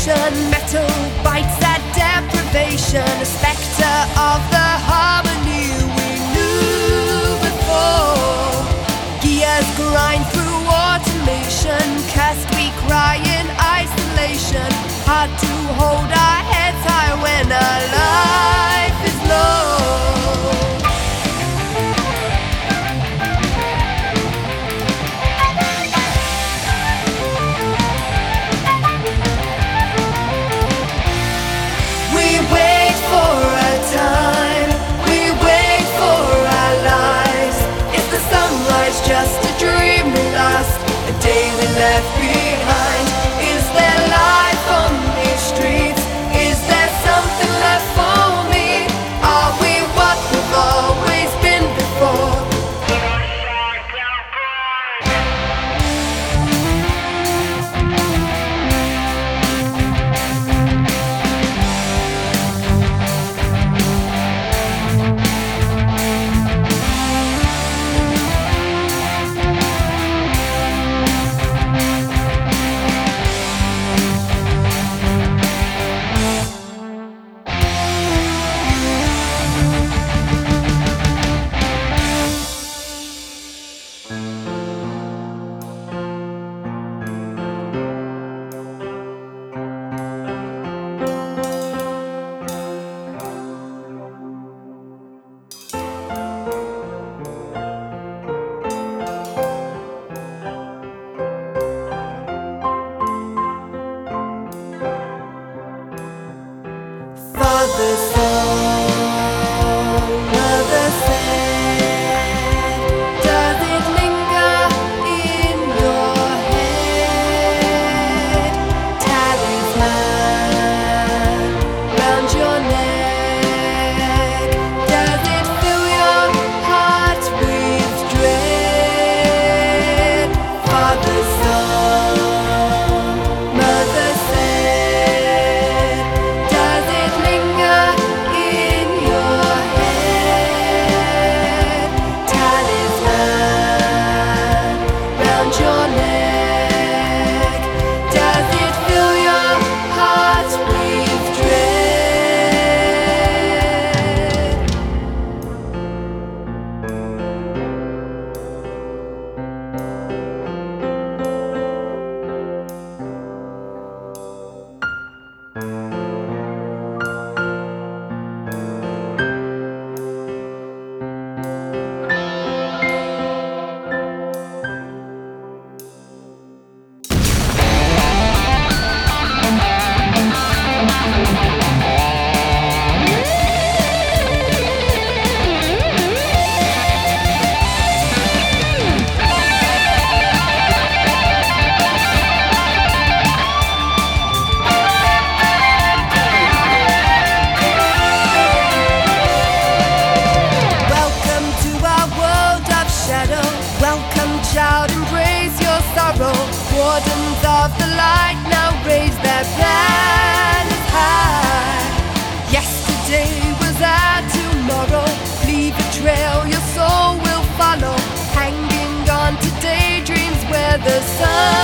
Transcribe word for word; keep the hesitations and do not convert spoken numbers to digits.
station. Metal bites at deprivation, a spectre of the harmony we knew before. Gears grind through automation, cursed we cry in isolation. Hard to hold our heads high when our life is low. Just a dream we lost, a day we left behind. Is there life on these streets? Is there something left for me? Are we what we've always been before? Father song, mother said, does it linger in your head? Talisman round your neck, does it fill your heart with dread? Father song, mother said, does it linger in your head? Talisman round your neck, does it fill your heart with dread? Welcome, child, embrace your sorrow. Wardens of the light now raise their banners high. Yesterday was our tomorrow. Leave a trail your soul will follow, hanging on to daydreams where the sun